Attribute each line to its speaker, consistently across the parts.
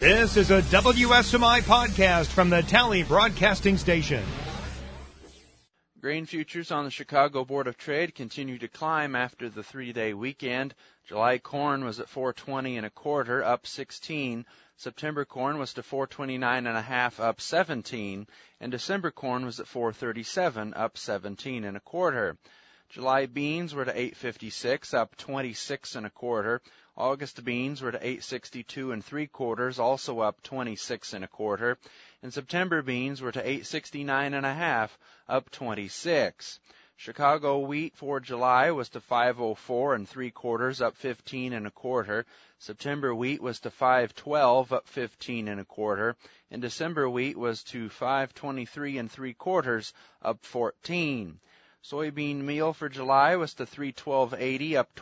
Speaker 1: This is a WSMI podcast from the Tally Broadcasting Station.
Speaker 2: Grain futures on the Chicago Board of Trade continue to climb after the three-day weekend. July corn was at $4.20 up 16. September corn was to $4.29 up 17, and December corn was at $4.37 up 17.25. July beans were to $8.56 up 26.25. August beans were to $8.62 3/4, also up 26.25. And September beans were to $8.69.5, up 26. Chicago wheat for July was to $5.04 3/4, up 15.25. September wheat was to $5.12, up 15.25. And December wheat was to $5.23 3/4, up 14. Soybean meal for July was to $3.12.80, up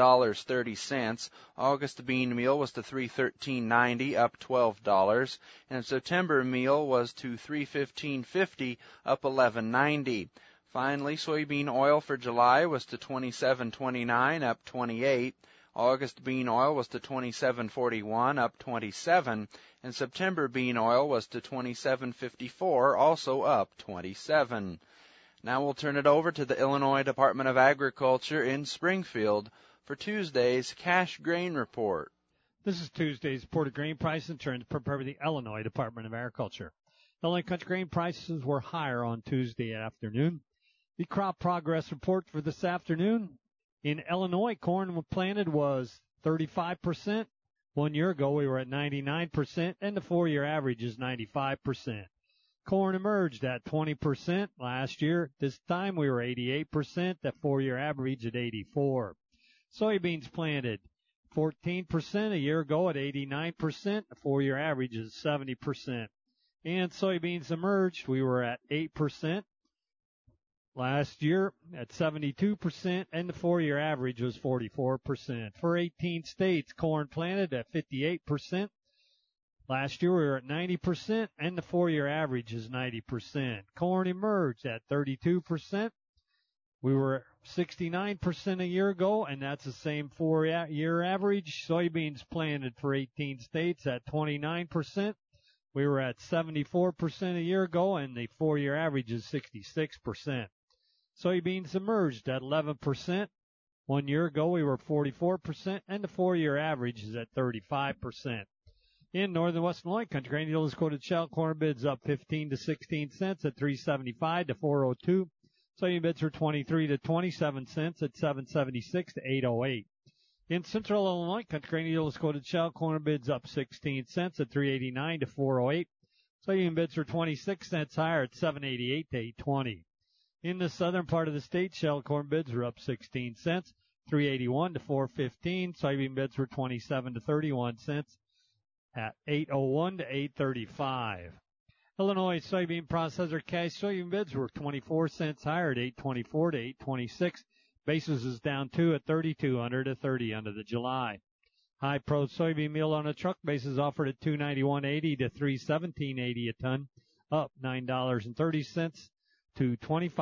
Speaker 2: $12.30. August bean meal was to $3.13.90, up $12. And September meal was to $3.15.50, up $11.90. Finally, soybean oil for July was to $27.29, up 28. August bean oil was to $27.41, up 27. And September bean oil was to $27.54, also up 27. Now we'll turn it over to the Illinois Department of Agriculture in Springfield for Tuesday's cash grain report.
Speaker 3: This is Tuesday's report of grain prices and trends prepared by the Illinois Department of Agriculture. Illinois country grain prices were higher on Tuesday afternoon. The crop progress report for this afternoon. In Illinois, corn planted was 35%. 1 year ago, we were at 99%, and the 4-year average is 95%. Corn emerged at 20% last year. This time we were 88%, the 4-year average at 84%. Soybeans planted 14% a year ago at 89%, the 4-year average is 70%. And soybeans emerged, we were at 8% last year at 72%, and the 4-year average was 44%. For 18 states, corn planted at 58%. Last year we were at 90%, and the 4-year average is 90%. Corn emerged at 32%. We were 69% a year ago, and that's the same 4-year average. Soybeans planted for 18 states at 29%. We were at 74% a year ago, and the 4-year average is 66%. Soybeans emerged at 11%. 1 year ago we were 44%, and the 4-year average is at 35%. In northern western Illinois country, grain dealers quoted shell corn bids up 15 to 16 cents at $3.75 to $4.02. Soybean bids were 23 to 27 cents at $7.76 to $8.08. In central Illinois country, grain dealers quoted shell corn bids up 16 cents at $3.89 to $4.08. Soybean bids were 26 cents higher at $7.88 to $8.20. In the southern part of the state, shell corn bids were up 16 cents, $3.81 to $4.15. Soybean bids were 27 to 31 cents. At $8.01 to $8.35. Illinois soybean processor cash soybean bids were 24 cents higher at $8.24 to $8.26. Basis is down 2 at 32 under to 30 under the July. High pro soybean meal on a truck basis offered at $291.80 to $317.80 a ton, up $9.30 to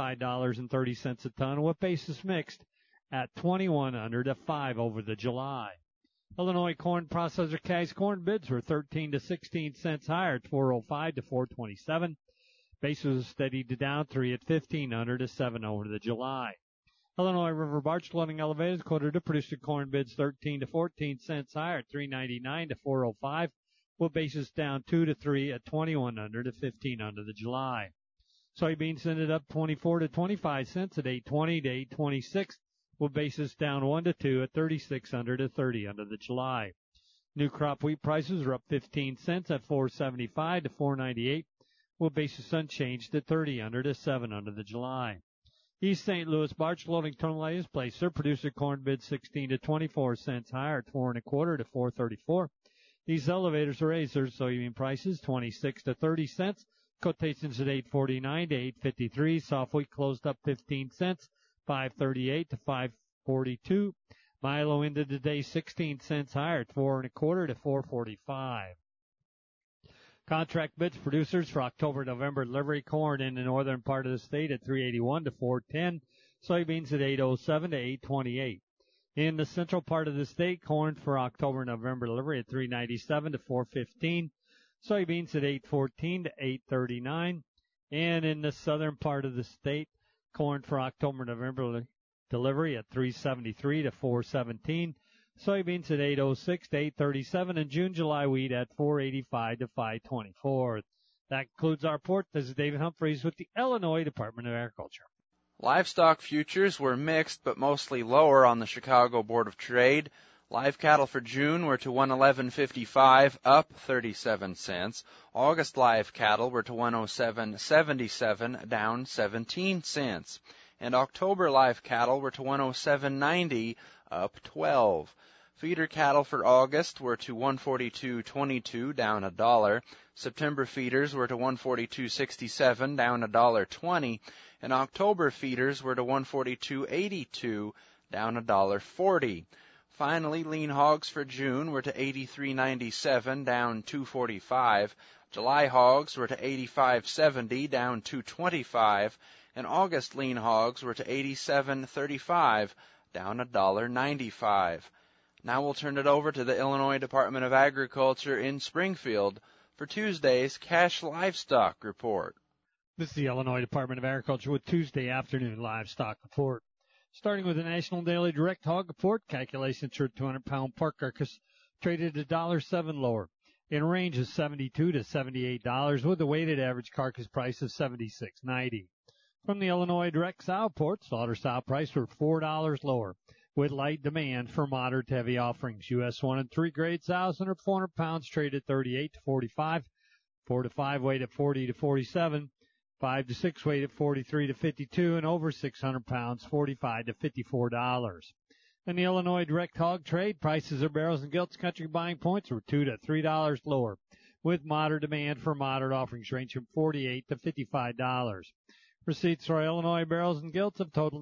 Speaker 3: $25.30 a ton, with basis mixed at 21 under to 5 over the July. Illinois corn processor cash corn bids were 13 to 16 cents higher at $4.05 to $4.27. Basis was steadied to down 3 at 15 under to 7 over the July. Illinois river barge loading elevators quoted to producer corn bids 13 to 14 cents higher at $3.99 to $4.05, with basis down 2 to 3 at 21 under to 15 under the July. Soybeans ended up 24 to 25 cents at $8.20 to $8.26. with basis down 1 to 2 at 36 under to 30 under the July. New crop wheat prices are up 15 cents at $4.75 to $4.98, with basis unchanged at 30 under to 7 under the July. East St. Louis barge loading terminal placed their producer corn bid 16 to 24 cents higher at $4.25 to $4.34. These elevators raised their soybean prices 26 to 30 cents. Quotations at $8.49 to $8.53. Soft wheat closed up 15 cents. $5.38 to $5.42. Milo ended the day 16 cents higher at $4.25 to $4.45. Contract bids producers for October-November delivery corn in the northern part of the state at $3.81 to $4.10. Soybeans at $8.07 to $8.28. In the central part of the state, corn for October-November delivery at $3.97 to $4.15. Soybeans at $8.14 to $8.39. And in the southern part of the state, corn for October-November delivery at $3.73 to $4.17. Soybeans at $8.06 to $8.37. And June-July wheat at $4.85 to $5.24. That concludes our report. This is David Humphreys with the Illinois Department of Agriculture.
Speaker 2: Livestock futures were mixed but mostly lower on the Chicago Board of Trade. Live cattle for June were to $111.55, up 37 cents. August live cattle were to $107.77, down 17 cents. And October live cattle were to $107.90, up 12. Feeder cattle for August were to $142.22, down $1. September feeders were to $142.67, down $1.20. And October feeders were to $142.82, down $1.40. Finally, lean hogs for June were to $83.97, down $2.45. July hogs were to $85.70, down $2.25. And August lean hogs were to $87.35, down $1.95. Now we'll turn it over to the Illinois Department of Agriculture in Springfield for Tuesday's Cash Livestock Report.
Speaker 3: This is the Illinois Department of Agriculture with Tuesday afternoon livestock report. Starting with the National Daily Direct Hog Report, calculations for a 200-pound pork carcass traded $1.07 lower in a range of $72 to $78 with a weighted average carcass price of $76.90. From the Illinois Direct Sow Report, slaughter sow price were $4 lower with light demand for moderate to heavy offerings. U.S. 1 and 3 grade sows under 400 pounds traded 38 to 45, 4 to 5 weight at 40 to 47, 5 to 6 weight at 43 to 52, and over 600 pounds, $45 to $54. In the Illinois Direct Hog Trade, prices of barrels and gilts country buying points were $2 to $3 lower, with moderate demand for moderate offerings ranging from $48 to $55. Receipts for Illinois barrels and gilts have totaled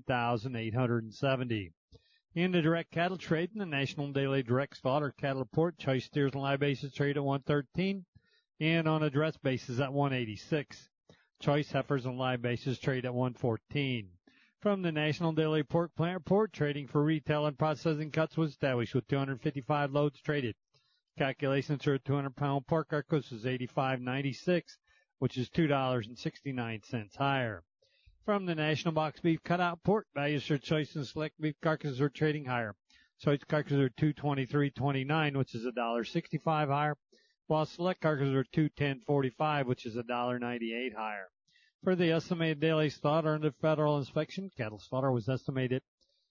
Speaker 3: $19,870. In the direct cattle trade, in the National Daily Direct Slaughter Cattle Report, choice steers on live basis trade at $113, and on a dress basis at $186. Choice heifers on live basis trade at $114. From the National Daily Pork Plant Report, trading for retail and processing cuts was established with 255 loads traded. Calculations for a 200-pound pork carcass was $85.96, which is $2.69 higher. From the National Box Beef Cutout Report, values for choice and select beef carcasses are trading higher. Choice carcasses are $223.29, which is $1.65 higher, while select carcasses are $210.45, which is $1.98 higher. For the estimated daily slaughter under federal inspection, cattle slaughter was estimated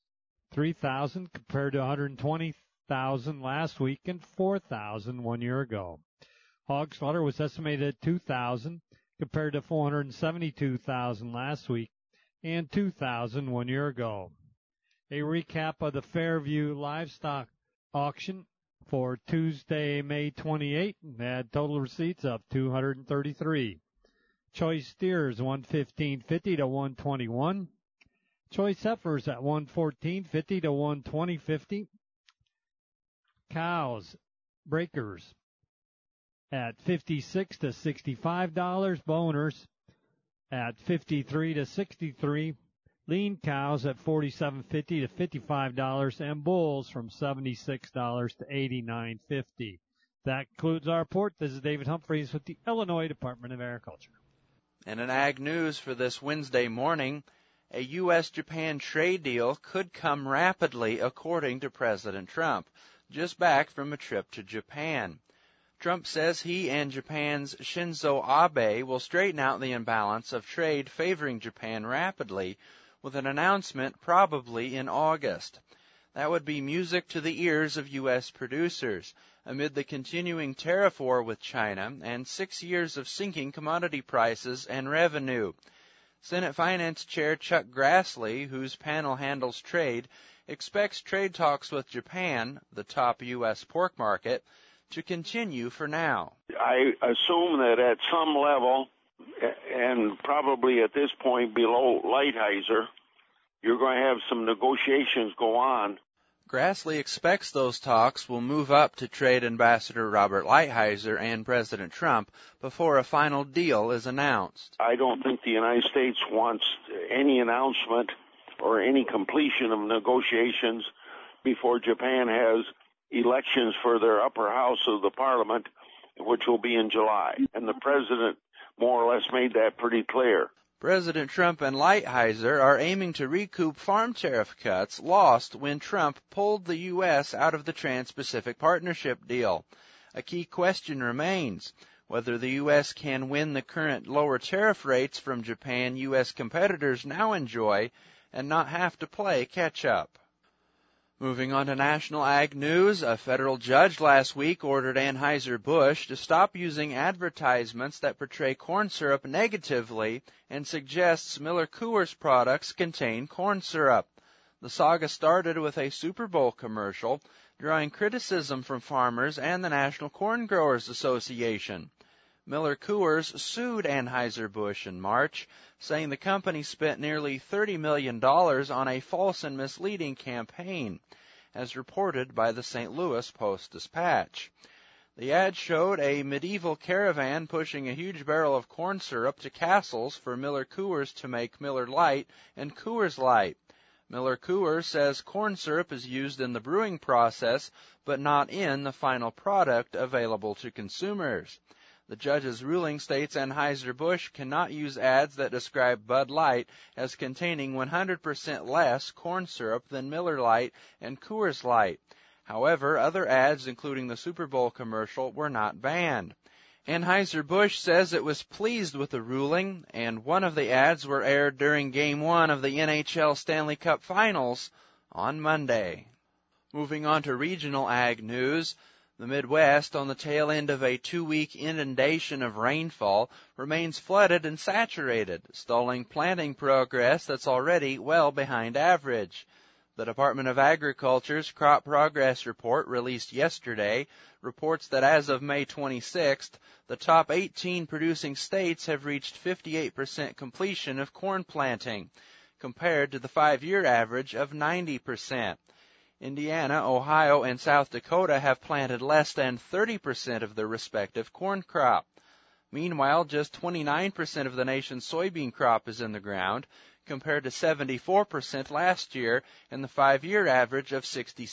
Speaker 3: 3,000 compared to 120,000 last week and 4,000 1 year ago. Hog slaughter was estimated at 2,000 compared to 472,000 last week and 2,000 1 year ago. A recap of the Fairview livestock auction for Tuesday, May 28, had total receipts of $233. Choice steers $115.50 to $121. Choice heifers at $114.50 to $120.50. Cows, breakers at $56 to $65. Boners at $53 to $63. Lean cows at $47.50 to $55, and bulls from $76 to $89.50. That concludes our report. This is David Humphreys with the Illinois Department of Agriculture.
Speaker 2: And in ag news for this Wednesday morning, a U.S.-Japan trade deal could come rapidly, according to President Trump, just back from a trip to Japan. Trump says he and Japan's Shinzo Abe will straighten out the imbalance of trade favoring Japan rapidly, with an announcement probably in August. That would be music to the ears of U.S. producers, amid the continuing tariff war with China and 6 years of sinking commodity prices and revenue. Senate Finance Chair Chuck Grassley, whose panel handles trade, expects trade talks with Japan, the top U.S. pork market, to continue for now.
Speaker 4: I assume that at some level, and probably at this point below Lighthizer, you're going to have some negotiations go on.
Speaker 2: Grassley expects those talks will move up to Trade Ambassador Robert Lighthizer and President Trump before a final deal is announced.
Speaker 4: I don't think the United States wants any announcement or any completion of negotiations before Japan has elections for their upper house of the parliament, which will be in July. And the president more or less made that pretty clear.
Speaker 2: President Trump and Lighthizer are aiming to recoup farm tariff cuts lost when Trump pulled the U.S. out of the Trans-Pacific Partnership deal. A key question remains whether the U.S. can win the current lower tariff rates from Japan U.S. competitors now enjoy and not have to play catch-up. Moving on to national ag news, a federal judge last week ordered Anheuser-Busch to stop using advertisements that portray corn syrup negatively and suggests Miller-Coors products contain corn syrup. The saga started with a Super Bowl commercial, drawing criticism from farmers and the National Corn Growers Association. Miller-Coors sued Anheuser-Busch in March, saying the company spent nearly $30 million on a false and misleading campaign, as reported by the St. Louis Post-Dispatch. The ad showed a medieval caravan pushing a huge barrel of corn syrup to castles for Miller-Coors to make Miller Lite and Coors Light. Miller-Coors says corn syrup is used in the brewing process, but not in the final product available to consumers. The judge's ruling states Anheuser-Busch cannot use ads that describe Bud Light as containing 100% less corn syrup than Miller Lite and Coors Light. However, other ads, including the Super Bowl commercial, were not banned. Anheuser-Busch says it was pleased with the ruling, and one of the ads were aired during Game 1 of the NHL Stanley Cup Finals on Monday. Moving on to regional ag news, the Midwest, on the tail end of a 2-week inundation of rainfall, remains flooded and saturated, stalling planting progress that's already well behind average. The Department of Agriculture's Crop Progress Report, released yesterday, reports that as of May 26th, the top 18 producing states have reached 58% completion of corn planting, compared to the 5-year average of 90%. Indiana, Ohio, and South Dakota have planted less than 30% of their respective corn crop. Meanwhile, just 29% of the nation's soybean crop is in the ground, compared to 74% last year and the 5-year average of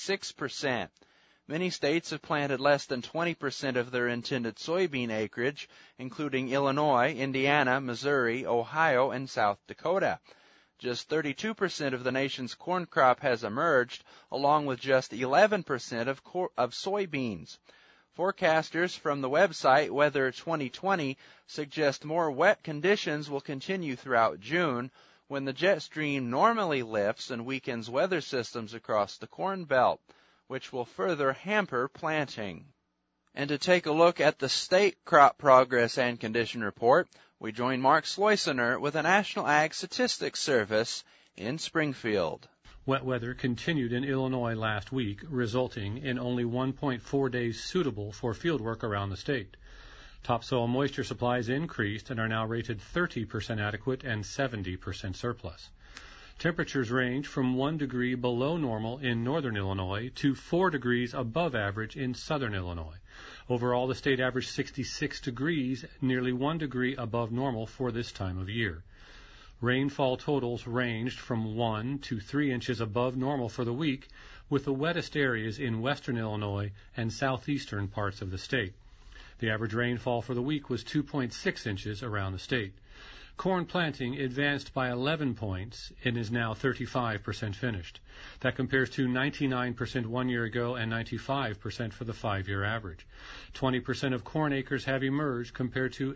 Speaker 2: 66%. Many states have planted less than 20% of their intended soybean acreage, including Illinois, Indiana, Missouri, Ohio, and South Dakota. Just 32% of the nation's corn crop has emerged, along with just 11% of soybeans. Forecasters from the website Weather 2020 suggest more wet conditions will continue throughout June, when the jet stream normally lifts and weakens weather systems across the Corn Belt, which will further hamper planting. And to take a look at the state crop progress and condition report, we join Mark Sloisener with the National Ag Statistics Service in Springfield.
Speaker 5: Wet weather continued in Illinois last week, resulting in only 1.4 days suitable for fieldwork around the state. Topsoil moisture supplies increased and are now rated 30% adequate and 70% surplus. Temperatures range from 1 degree below normal in northern Illinois to 4 degrees above average in southern Illinois. Overall, the state averaged 66 degrees, nearly 1 degree above normal for this time of year. Rainfall totals ranged from 1 to 3 inches above normal for the week, with the wettest areas in western Illinois and southeastern parts of the state. The average rainfall for the week was 2.6 inches around the state. Corn planting advanced by 11 points and is now 35% finished. That compares to 99% 1 year ago and 95% for the 5-year average. 20% of corn acres have emerged compared to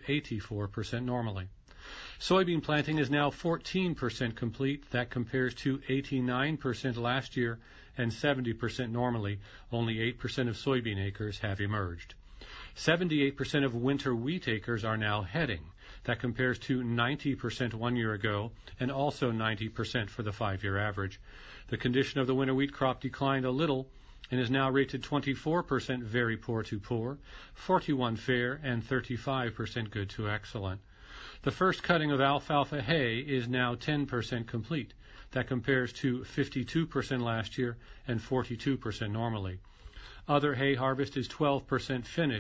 Speaker 5: 84% normally. Soybean planting is now 14% complete. That compares to 89% last year and 70% normally. Only 8% of soybean acres have emerged. 78% of winter wheat acres are now heading. That compares to 90% 1 year ago and also 90% for the 5-year average. The condition of the winter wheat crop declined a little and is now rated 24% very poor to poor, 41% fair, and 35% good to excellent. The first cutting of alfalfa hay is now 10% complete. That compares to 52% last year and 42% normally. Other hay harvest is 12% finished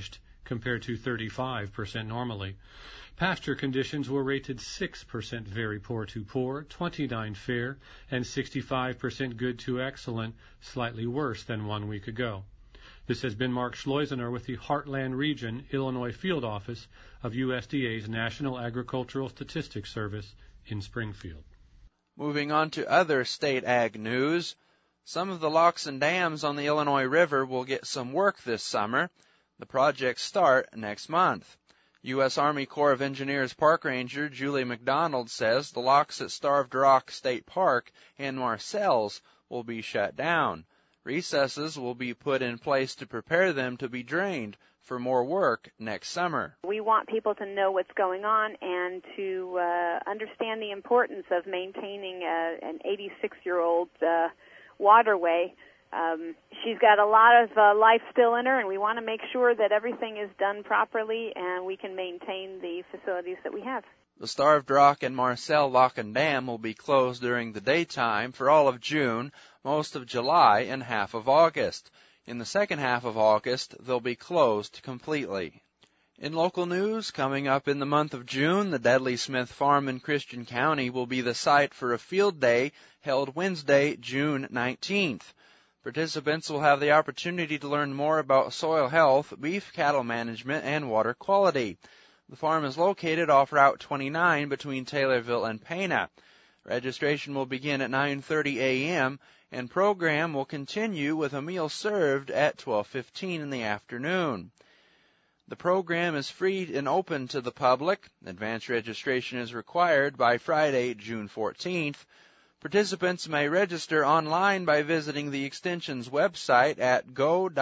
Speaker 5: compared to 35% normally. Pasture conditions were rated 6% very poor to poor, 29 fair, and 65% good to excellent, slightly worse than 1 week ago. This has been Mark Schleusener with the Heartland Region, Illinois Field Office of USDA's National Agricultural Statistics Service in Springfield.
Speaker 2: Moving on to other state ag news, some of the locks and dams on the Illinois River will get some work this summer. The projects start next month. U.S. Army Corps of Engineers Park Ranger Julie McDonald says the locks at Starved Rock State Park and Marcel's will be shut down. Recesses will be put in place to prepare them to be drained for more work next summer.
Speaker 6: We want people to know what's going on and to understand the importance of maintaining an 86-year-old waterway. She's got a lot of life still in her, and we want to make sure that everything is done properly and we can maintain the facilities that we have.
Speaker 2: The Starved Rock and Marcel Lock and Dam will be closed during the daytime for all of June, most of July, and half of August. In the second half of August, they'll be closed completely. In local news, coming up in the month of June, the Dudley Smith Farm in Christian County will be the site for a field day held Wednesday, June 19th. Participants will have the opportunity to learn more about soil health, beef cattle management, and water quality. The farm is located off Route 29 between Taylorville and Pana. Registration will begin at 9:30 a.m., and program will continue with a meal served at 12:15 in the afternoon. The program is free and open to the public. Advance registration is required by Friday, June 14th. Participants may register online by visiting the Extension's website at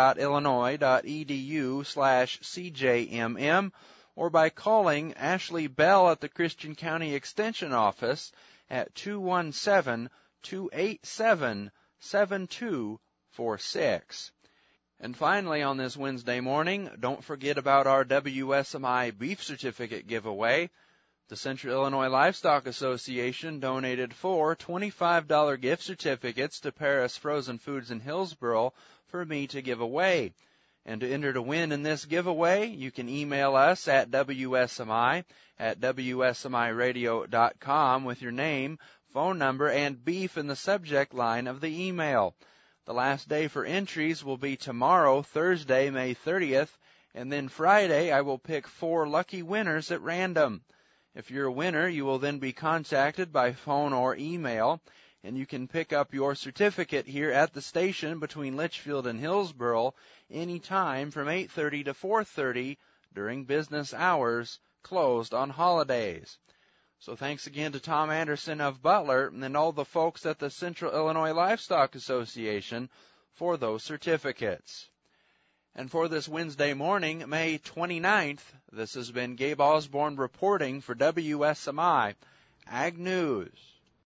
Speaker 2: go.illinois.edu/CJMM or by calling Ashley Bell at the Christian County Extension Office at 217-287-7246. And finally, on this Wednesday morning, don't forget about our WSMI Beef Certificate giveaway. The Central Illinois Livestock Association donated 4 $25 gift certificates to Paris Frozen Foods in Hillsboro for me to give away. And to enter to win in this giveaway, you can email us at WSMI@WSMIradio.com with your name, phone number, and beef in the subject line of the email. The last day for entries will be tomorrow, Thursday, May 30th, and then Friday I will pick 4 lucky winners at random. If you're a winner, you will then be contacted by phone or email, and you can pick up your certificate here at the station between Litchfield and Hillsboro any time from 8:30 to 4:30 during business hours, closed on holidays. So thanks again to Tom Anderson of Butler and all the folks at the Central Illinois Livestock Association for those certificates. And for this Wednesday morning, May 29th, this has been Gabe Osborne reporting for WSMI Ag News.